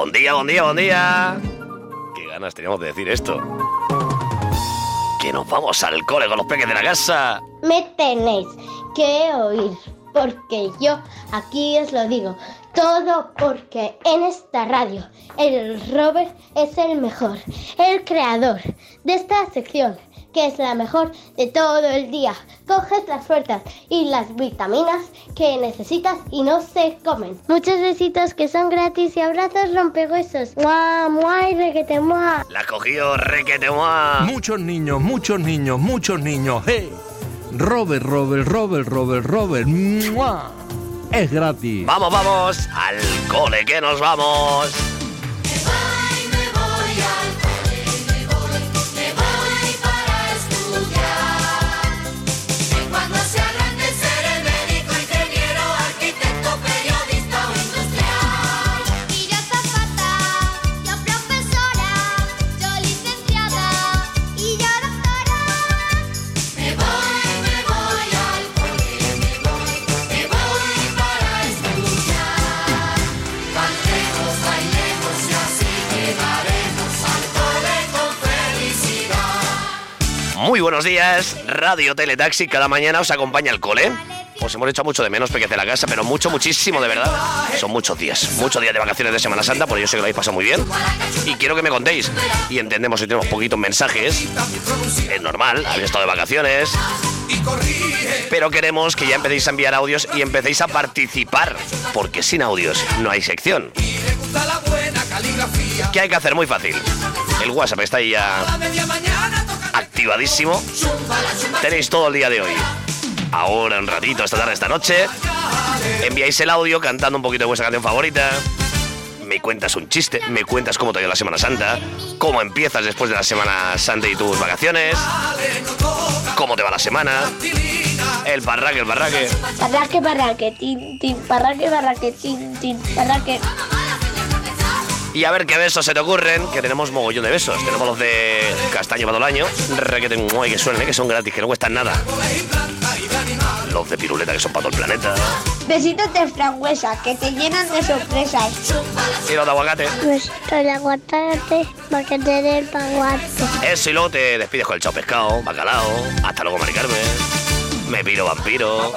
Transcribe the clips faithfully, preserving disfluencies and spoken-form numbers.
Buen día, buen día, buen día. Qué ganas teníamos de decir esto. Que nos vamos al cole con los peques de la casa. Me tenéis que oír, porque yo aquí os lo digo. Todo porque en esta radio el Robert es el mejor, el creador de esta sección, que es la mejor de todo el día. Coges las fuerzas y las vitaminas que necesitas y no se comen. Muchos besitos que son gratis y abrazos rompehuesos. ¡Mua, mua y requete mua! La cogió requete mua. Muchos niños, muchos niños, muchos niños. ¡Hey! Robert, Robert, Robert, Robert, Robert. ¡Mua! Es gratis. Vamos, vamos, al cole que nos vamos. Muy buenos días, Radio Teletaxi, cada mañana os acompaña al cole. Os hemos hecho mucho de menos, peques de la casa, pero mucho, muchísimo, de verdad. Son muchos días, muchos días de vacaciones de Semana Santa, porque yo sé que lo habéis pasado muy bien. Y quiero que me contéis, y entendemos si tenemos poquitos mensajes. Es normal, habéis estado de vacaciones. Pero queremos que ya empecéis a enviar audios y empecéis a participar, porque sin audios no hay sección. ¿Qué hay que hacer? Muy fácil. El WhatsApp está ahí ya activadísimo. Tenéis todo el día de hoy. Ahora, un ratito, esta tarde, esta noche. Enviáis el audio cantando un poquito de vuestra canción favorita. Me cuentas un chiste, me cuentas cómo te ha ido la Semana Santa, cómo empiezas después de la Semana Santa y tus vacaciones, cómo te va la semana, el barraque, el barraque. Barraque, barraque, tin, tin, barraque, barraque, tin, tin, barraque. Y a ver qué besos se te ocurren, que tenemos mogollón de besos. Tenemos los de castaño para todo el año, requete, muay, que suenen, ¿eh? Que son gratis, que no cuestan nada. Los de piruleta, que son para todo el planeta. Besitos de frangüesa, que te llenan de sorpresas. Y los de aguacate. Besitos de aguacate, para que te dé el paguate. Eso, y luego te despides con el chao pescado, bacalao. Hasta luego, Mari Carmen. Me piro vampiro.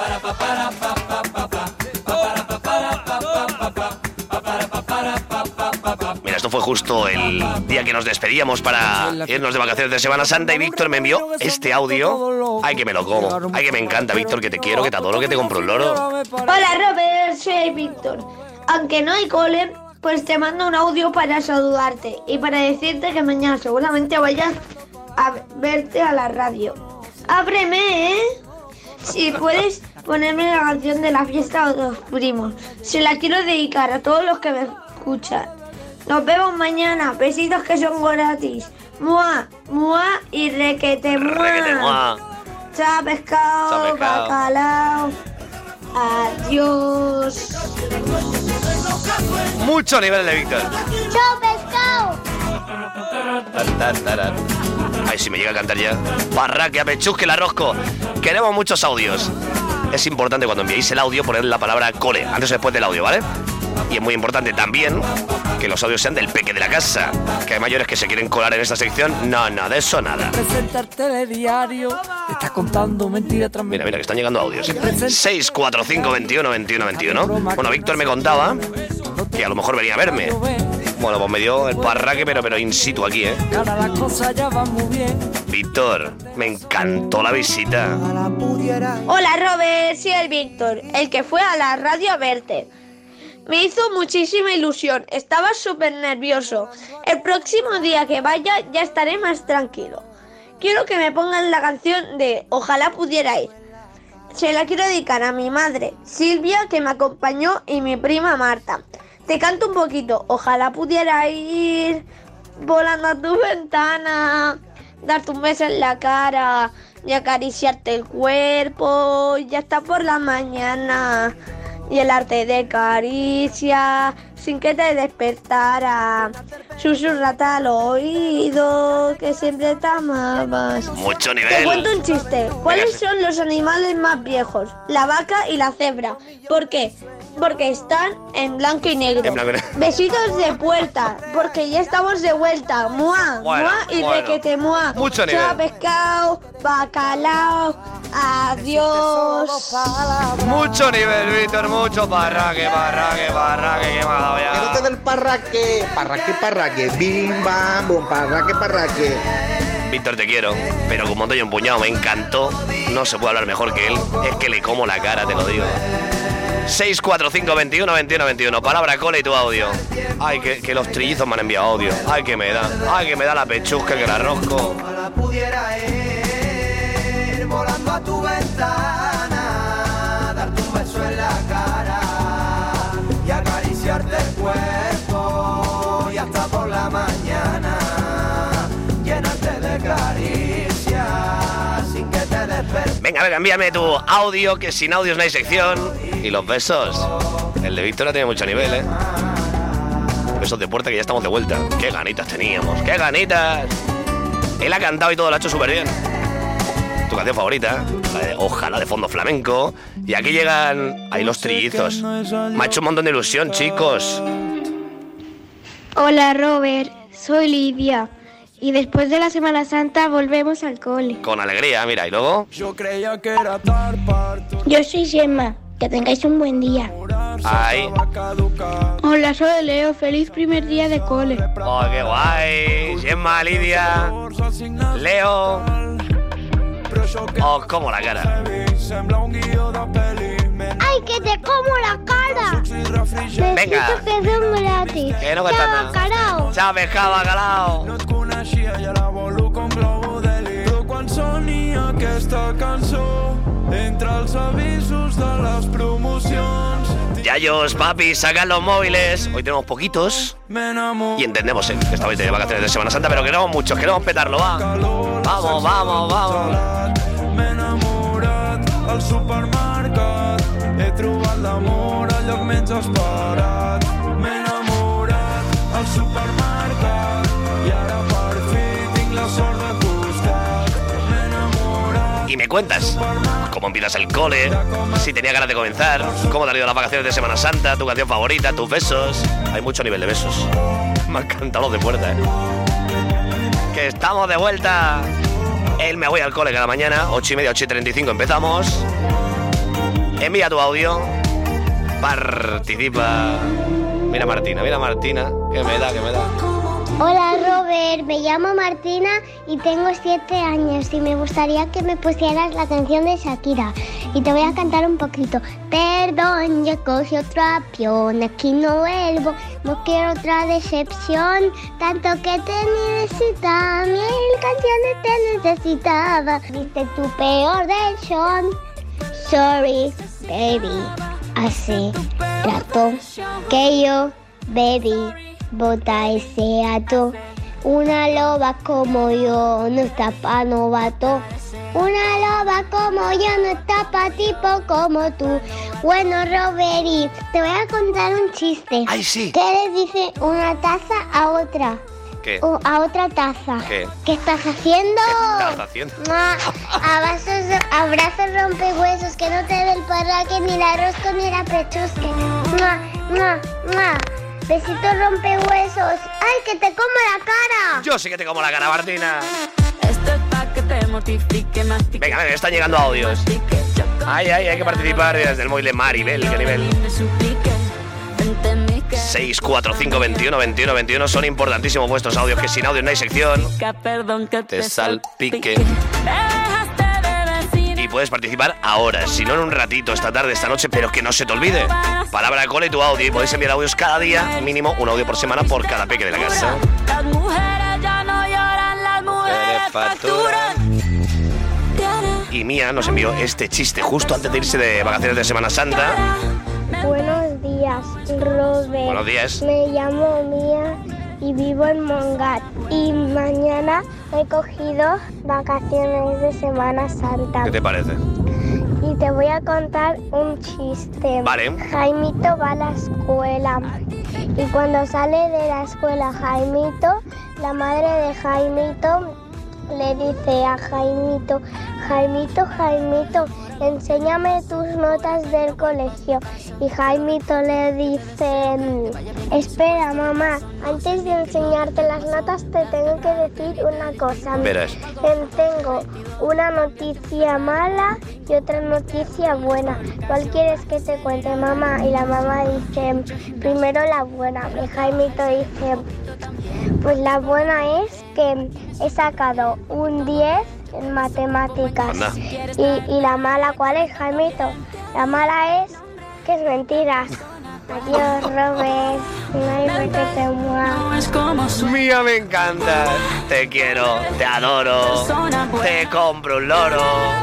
Mira, esto fue justo el día que nos despedíamos para irnos de vacaciones de Semana Santa y Víctor me envió este audio. Ay, que me lo como. Ay, que me encanta, Víctor, que te quiero, que te adoro, que te compro un loro. Hola, Robert, soy Víctor. Aunque no hay cole, pues te mando un audio para saludarte y para decirte que mañana seguramente vayas a verte a la radio. ¡Ábreme, eh! Si puedes ponerme la canción de la fiesta de los primos. Se la quiero dedicar a todos los que me escuchan. Nos vemos mañana. Besitos que son gratis. Mua, mua y requete mua. Requete mua. Chao pescado, Chao, pescado. bacalao. Adiós. Mucho nivel de Víctor. Chao pescado. Tan, tan, taran. Ay, si me llega a cantar ya. Barraque, apechusque, la rosco. Queremos muchos audios. Es importante cuando enviéis el audio poner la palabra cole antes o después del audio, ¿vale? Y es muy importante también que los audios sean del peque de la casa. Que hay mayores que se quieren colar en esta sección. No, no, de eso nada. Presenta el telediario, te está contando mentira tras Mira, mira, que están llegando audios. seis cuatro cinco veintiuno veintiuno veintiuno. Bueno, Víctor me contaba que a lo mejor venía a verme. Bueno, pues me dio el parraque, pero, pero in situ aquí, ¿eh? Ahora las cosas ya van muy bien. Víctor, me encantó la visita. Hola Robert, soy el Víctor, el que fue a la radio a verte. Me hizo muchísima ilusión, estaba súper nervioso. El próximo día que vaya ya estaré más tranquilo. Quiero que me pongan la canción de Ojalá pudiera ir. Se la quiero dedicar a mi madre, Silvia, que me acompañó, y mi prima Marta. Te canto un poquito. Ojalá pudiera ir volando a tu ventana, darte un beso en la cara y acariciarte el cuerpo. Ya está por la mañana y el arte de caricia sin que te despertara. Susurrate al oído que siempre te amabas. Mucho Te nivel. cuento un chiste. ¿Cuáles Venga. son los animales más viejos? La vaca y la cebra. ¿Por qué? porque están en blanco y negro. En blanco y negro. Besitos de puerta, porque ya estamos de vuelta. Mua, Bueno, mua y bueno. requete mua. Mucho nivel. Chao, pescado, bacalao, adiós. Mucho nivel, Víctor, mucho parraque, parraque, parraque, que me ha dado ya. Que no te dé el parraque, parraque, parraque, bim, bam, bum, parraque, parraque. Víctor, te quiero, pero como te un puñado, me encantó. No se puede hablar mejor que él. Es que le como la cara, te lo digo. seis cuatro cinco veintiuno veintiuno veintiuno. Palabra cole y tu audio. Ay, que, que los trillizos me han enviado audio. Ay, que me da. Ay, que me da la pechusca, que la rosco. Ojalá pudiera ir volando a tu ventana, darte un beso en la cara y acariciarte el cuerpo y hasta por la mañana llenarte de caricias sin que te despertes. Venga, venga, envíame tu audio, que sin audios no hay sección. Y los besos. El de Víctor tiene mucho nivel, ¿eh? Besos de puerta, que ya estamos de vuelta. Qué ganitas teníamos, qué ganitas. Él ha cantado y todo lo ha hecho súper bien. Tu canción favorita, la de Ojalá, de fondo flamenco. Y aquí llegan ahí los trillizos. Me ha hecho un montón de ilusión, chicos. Hola Robert, soy Lidia y después de la Semana Santa volvemos al cole. Con alegría, mira, y luego... Yo creía que era tal parto. Yo soy Gemma, que tengáis un buen día. Ahí. Hola, soy Leo, feliz primer día de cole. Oh, qué guay. Gemma, Lidia, Leo. Oh, como la cara. ¡Ay, que te como la cara! Venga. Besitos que son gratis. Que no cuesta nada. Carao. Chao, pescado, bacalao. No et coneixia i ara volo com globo d'heli. Però quan sonia aquesta cançó, entre els avisos de les promocions, Yayos, papi, sacan los móviles. Hoy tenemos poquitos. me enamoro. Y entendemos, ¿eh? Que estabais de vacaciones de Semana Santa, pero queremos muchos, queremos petarlo, va. Vamos, vamos, vamos. M'he enamorat al supermercat, he trobat l'amor al lloc menys esperat. M'he enamorat al supermercat i ara per fi tinc la sort de costat. M'he enamorat. Y me cuentas cómo empiezas el cole, si tenía ganas de comenzar, cómo te han ido las vacaciones de Semana Santa, tu canción favorita, tus besos. Hay mucho nivel de besos. Me han cantado los de puerta, ¿eh? Que estamos de vuelta. El Me Voy al Cole cada mañana, ocho y media, ocho y treinta y cinco empezamos. Envía tu audio. Participa. Mira Martina, mira Martina. Que me da, que me da. Hola Robert, me llamo Martina y tengo siete años y me gustaría que me pusieras la canción de Shakira y te voy a cantar un poquito. Perdón, yo cogí otro avión, aquí no vuelvo, no quiero otra decepción, tanto que te necesitaba, mil canciones te necesitaba, viste tu peor del show, sorry baby, así trato que yo, baby. Bota ese ato, una loba como yo no está pa' novato. Una loba como yo no está pa' tipo como tú. Bueno, Robert, te voy a contar un chiste. ¡Ay, sí! ¿Qué le dice una taza a otra? ¿Qué? O a otra taza. ¿Qué? ¿Qué estás haciendo? ¿Qué estás haciendo? Mua, abrazos, abrazos rompehuesos, que no te dé el parraque, ni la rosca, ni la pechusque. Mua, mua, mua. Besitos rompehuesos. ¡Ay, que te como la cara! Yo sí que te como la cara, Martina. Esto es pa' que te mortifique, mastique. Venga, venga, están llegando audios. Ay, ay, hay que participar desde el móvil de Maribel. ¿Qué nivel? seis cuatro cinco veintiuno veintiuno veintiuno. Son importantísimos vuestros audios, que sin audio no hay sección. Perdón que Te te salpique. salpique. Dejaste de vecina. Y puedes participar ahora, si no en un ratito, esta tarde, esta noche, pero que no se te olvide. Palabra de cole y tu audio. Y podéis enviar audios cada día, mínimo un audio por semana por cada peque de la casa. Las mujeres ya no lloran, las mujeres facturan. Y Mía nos envió este chiste justo antes de irse de vacaciones de Semana Santa. Buenos días, Robert. Buenos días. Me llamo Mía y vivo en Mongat. Y mañana he cogido vacaciones de Semana Santa. ¿Qué te parece? Y te voy a contar un chiste. Vale. Jaimito va a la escuela. Y cuando sale de la escuela Jaimito, la madre de Jaimito le dice a Jaimito: Jaimito, Jaimito, enséñame tus notas del colegio. Y Jaimito le dice, espera mamá, antes de enseñarte las notas te tengo que decir una cosa. Verás. Tengo una noticia mala y otra noticia buena. ¿Cuál quieres que te cuente, mamá? Y la mamá dice, primero la buena. Y Jaimito dice, pues la buena es que he sacado un diez en matemáticas. Anda. Y, y la mala, ¿cuál es, Jaimito? La mala es que es mentira. Adiós, Robert. No hay por qué te muevas. Mía, me encanta. Te quiero, te adoro. Te compro un loro.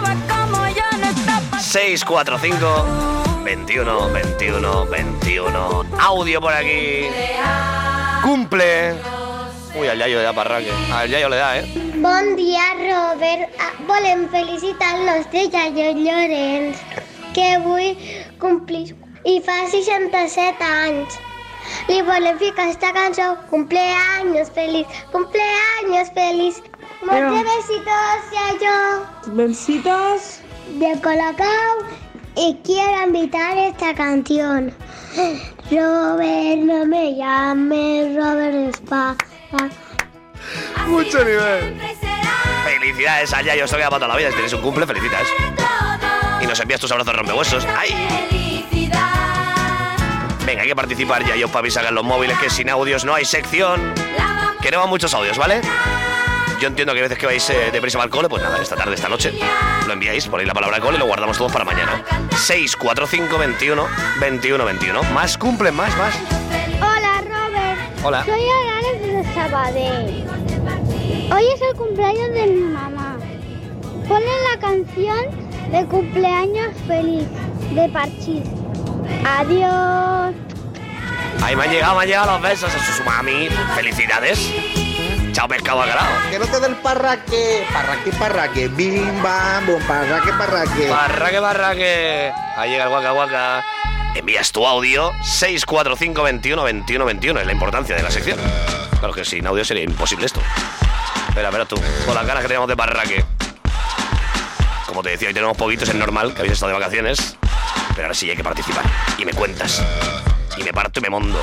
seis cuatro cinco, veintiuno, veintiuno, veintiuno. Audio por aquí. Cumple. Uy, al Yayo le da parraque. Al Yayo le da, ¿eh? Bon dia, Robert. Ah, volem felicitar-los de Yayo Llorenç, que avui complís i fa seixanta-set anys. Li volem ficar esta cançó, cumpleaños feliz, cumpleaños feliz. Muchos besitos, Yayo. Besitos. De Colacao. Y quiero invitar esta canción. Robert, no me llames, Robert Spa. Mucho nivel. Felicidades al Yayo, esto queda para toda la vida. Si tienes un cumple, felicitas. Y nos envías tus abrazos rompehuesos. ¡Ay! Venga, hay que participar, Yayo, para avisar en los móviles que sin audios no hay sección. Queremos muchos audios, ¿vale? Yo entiendo que a veces que vais eh, deprisa al cole, pues nada, esta tarde, esta noche lo enviáis, ponéis la palabra cole y lo guardamos todos para mañana. seis cuatro cinco, veintiuno, veintiuno, veintiuno. Más cumplen, más, más. Hola, Robert. Hola. Soy Aranes de Sabadell. Hoy es el cumpleaños de mi mamá. Ponle la canción de cumpleaños feliz de Parchís. Adiós. Ahí me han llegado, me han llegado los besos a su mami. Felicidades. Chao, pescado bacalao. Que no te dé el parraque, parraque, parraque, bim, bam, bum, parraque, parraque. Parraque, parraque. Ahí llega el guaca, guaca. Envías tu audio, seis cuatro cinco, veintiuno, veintiuno, veintiuno. Es la importancia de la sección. Claro que sin audio sería imposible esto. Espera, espera tú, con las ganas que tenemos de parraque. Como te decía, hoy tenemos poquitos, es normal, que habéis estado de vacaciones. Pero ahora sí hay que participar. Y me cuentas. Y me parto y me mondo.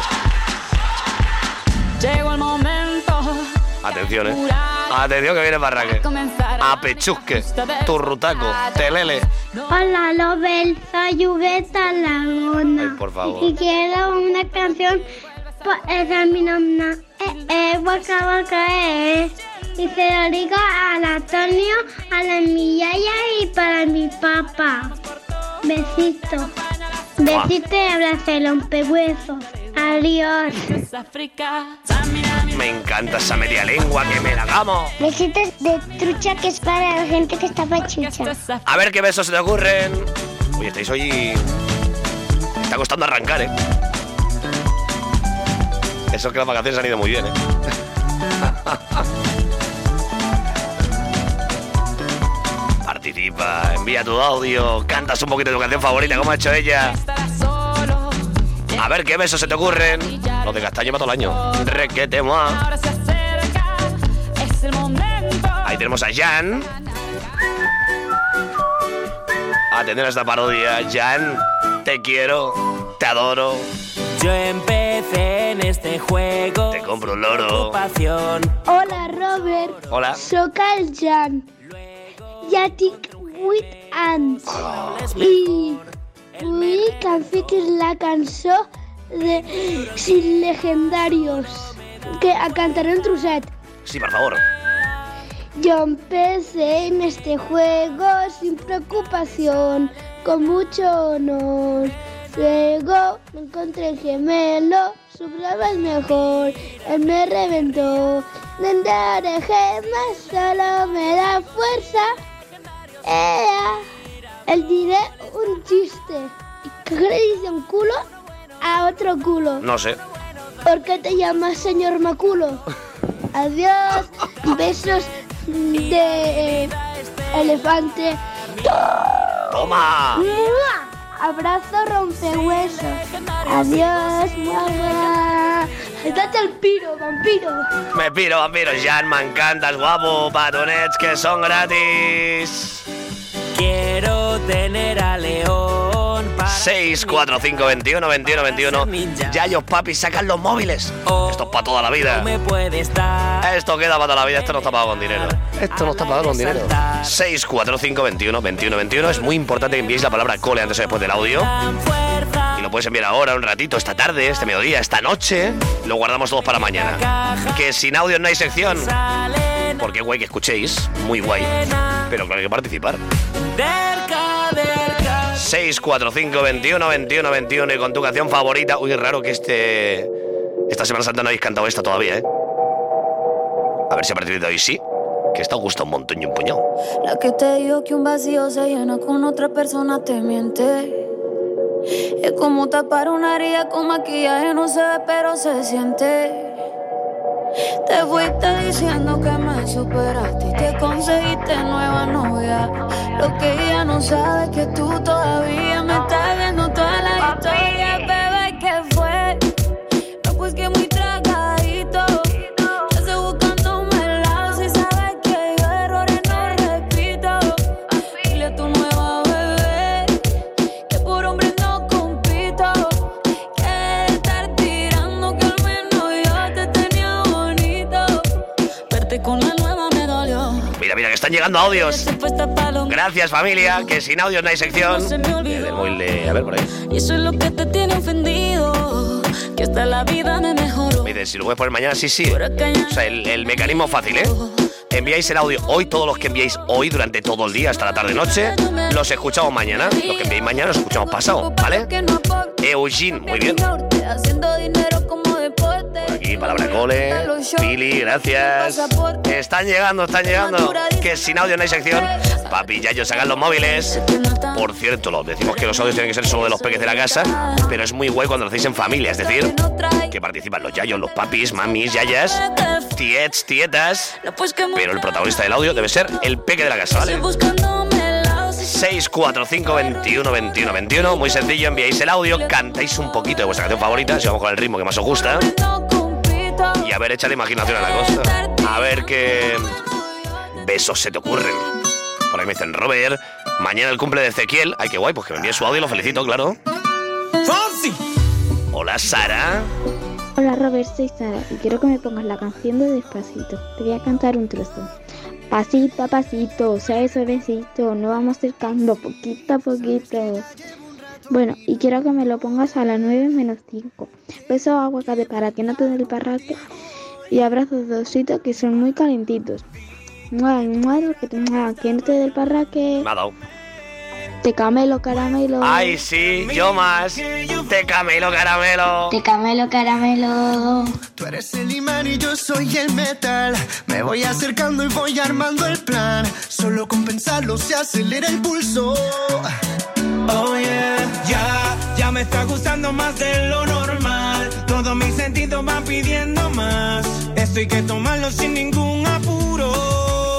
Llegó el momento. Atención, eh. Atención que viene parraque. A pechusque, turrutaco, telele. Hola, Robert. Soy Jugueta Laguna. Ay, por favor. Y quiero una canción. Esa es mi nombre. Eh, eh, waka, waka, eh. Y se lo digo al Antonio, a la mi yaya y para mi papá. Besito. Besito y abrazo, rompehuesos. Adiós. Me encanta esa media lengua, que me la hagamos. Besitos de trucha, que es para la gente que está pachucha. A ver qué besos se te ocurren. Oye, estáis hoy... Me está costando arrancar, ¿eh? Eso es que las vacaciones han ido muy bien, ¿eh? Participa, envía tu audio, cantas un poquito de tu canción favorita, como ha hecho ella. A ver qué besos se te ocurren. Los de Castaño para todo el año. Requete moi. Ahí tenemos a Jan. Atender a esta parodia. Jan, te quiero, te adoro. Yo empecé en este juego. Te compro un loro. Hola, Robert. Hola. Soc el Jan. Ja tinc vuit anys. I vull que em fiquis la cançó de Sin Legendarios, que cantaré un trosset. Sí, por favor. Yo empecé en este juego sin preocupación, con mucho honor. Luego me encontré el gemelo, su prueba es mejor, él me reventó. Dentro de gemas solo me da fuerza. Ea, él diré un chiste. ¿Qué le dice un culo a otro culo? No sé. ¿Por qué te llamas señor Maculo? Adiós, besos de elefante. ¡Toma! Abrazo rompehuesos. Adiós, mamá. Date el piro, vampiro. Me piro, vampiro. Jan, me encantas, guapo. Patonets que son gratis. ¿Quién quiero tener a León. seis cuatro cinco veintiuno veintiuno veintiuno. Yayos, papis, sacan los móviles. Esto es para toda la vida. Me puedes dar. Esto queda para toda la vida. Esto no está pagado con dinero. Esto no está pagado con dinero. seis cuatro cinco veintiuno veintiuno veintiuno. Es muy importante que enviéis la palabra cole antes o después del audio. Y lo puedes enviar ahora, un ratito, esta tarde, este mediodía, esta noche. Lo guardamos todos para mañana. Que sin audio no hay sección. Porque guay que escuchéis. Muy guay. Pero claro, hay que participar. seis cuatro cinco veintiuno veintiuno veintiuno. Y con tu canción favorita. Uy, es raro que este esta Semana Santa no habéis cantado esta todavía, ¿eh? A ver si a partir de hoy sí. Que esta os gusta un montón y un puñado. La que te digo que un vacío se llena con otra persona te miente. Es como tapar una herida con maquillaje, no se ve pero se siente. Te fuiste diciendo que me superaste y que conseguiste nueva novia. Lo que ella no sabe es que tú todavía me estás viendo toda la historia. Bebé, ¿qué fue? No, pues que muy tragadito. Yo estoy buscándome el lado. Si sabes que yo errores no repito. Dile a tu nueva bebé que por hombre no compito. Que de estar tirando que al menos yo te tenía bonito. Verte con la nueva me dolió. Mira, mira, que están llegando audios. Gracias, familia, que sin audios no hay sección. El móvil de... A ver, por ahí. Y eso es lo que te tiene ofendido, que hasta la vida me mejoró. Me dice, si lo puedes poner mañana, sí, sí. O sea, el, el mecanismo fácil, ¿eh? Enviáis el audio hoy, todos los que enviáis hoy durante todo el día, hasta la tarde-noche. Los escuchamos mañana. Los que enviáis mañana los escuchamos pasado, ¿vale? Eugene, muy bien. Por aquí, palabra cole. Pili, gracias. Están llegando, están llegando. Que sin audio no hay sección. Papi, ya yo sacan los móviles. Por cierto, lo decimos que los audios tienen que ser solo de los peques de la casa, pero es muy guay cuando lo hacéis en familia, es decir, que participan los yayos, los papis, mamis, yayas, tiets, tietas, pero el protagonista del audio debe ser el peque de la casa, ¿vale? seis cuatro cinco veintiuno veintiuno veintiuno. Muy sencillo, enviáis el audio, cantáis un poquito de vuestra canción favorita, si vamos con el ritmo que más os gusta, y a ver, echa la imaginación a la costa, a ver qué besos se te ocurren. Por ahí me dicen, Robert, mañana el cumple de Ezequiel. Ay, qué guay, pues que me envíe su audio y lo felicito, claro. ¡Fonsi! Hola, Sara. Hola, Robert, soy Sara y quiero que me pongas la canción de Despacito. Te voy a cantar un trozo. Pasito a pasito, suave suavecito, nos vamos acercando poquito a poquito. Bueno, y quiero que me lo pongas a las nueve menos cinco. Besos aguacate para que no te dé el parraque y abrazos de osito que son muy calentitos. Muah, muah, que te muah, que no te dé el parraque. Me ha dado. Te camelo, caramelo. Ay, sí, yo más. Te camelo, caramelo. Te camelo, caramelo. Tú eres el imán y yo soy el metal. Me voy acercando y voy armando el plan. Solo con pensarlo se acelera el pulso. Oh yeah, ya, ya me está gustando más de lo normal. Todos mis sentidos van pidiendo más. Esto hay que tomarlo sin ningún apuro.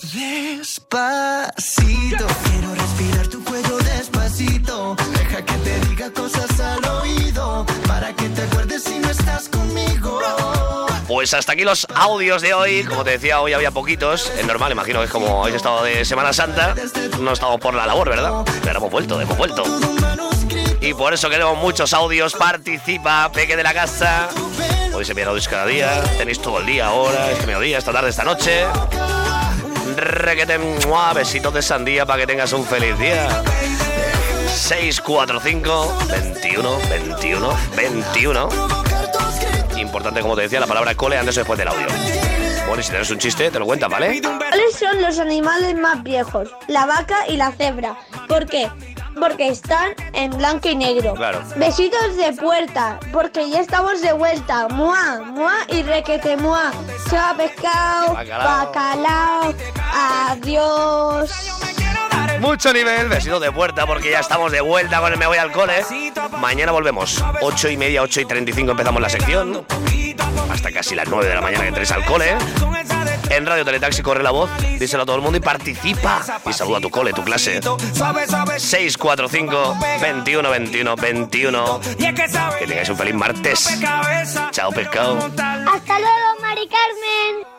Despacito, quiero respirar tu cuello despacito. Deja que te diga cosas al oído, para que te acuerdes si no estás conmigo. Pues hasta aquí los audios de hoy. Como te decía, hoy había poquitos. Es normal, imagino que es como habéis estado de Semana Santa. No estamos por la labor, ¿verdad? Pero hemos vuelto, hemos vuelto. Y por eso queremos muchos audios. Participa, peque de la casa. Hoy se envían audios cada día. Tenéis todo el día ahora, este mediodía, esta tarde, esta noche. Requete, muah, besitos de sandía para que tengas un feliz día. seis cuatro cinco veintiuno veintiuno veintiuno. Importante, como te decía, la palabra cole antes o después del audio. Bueno, y si tienes un chiste, te lo cuentas, ¿vale? ¿Cuáles son los animales más viejos? La vaca y la cebra. ¿Por qué? Porque están en blanco y negro. Claro. Besitos de puerta, porque ya estamos de vuelta. Muá, muá y requete muá. Chao, pescado, Bacalao. bacalao. Adiós. Mucho nivel, besitos de puerta, porque ya estamos de vuelta con el Me Voy al Cole. Mañana volvemos, ocho y media, ocho y treinta y cinco empezamos la sección. Hasta casi las nueve de la mañana que entréis al cole. En Radio Teletaxi corre la voz, díselo a todo el mundo y participa. Y saluda a tu cole, tu clase. seis cuatro cinco veintiuno veintiuno veintiuno. Que tengáis un feliz martes. Chao, pescado. Hasta luego, Mari Carmen.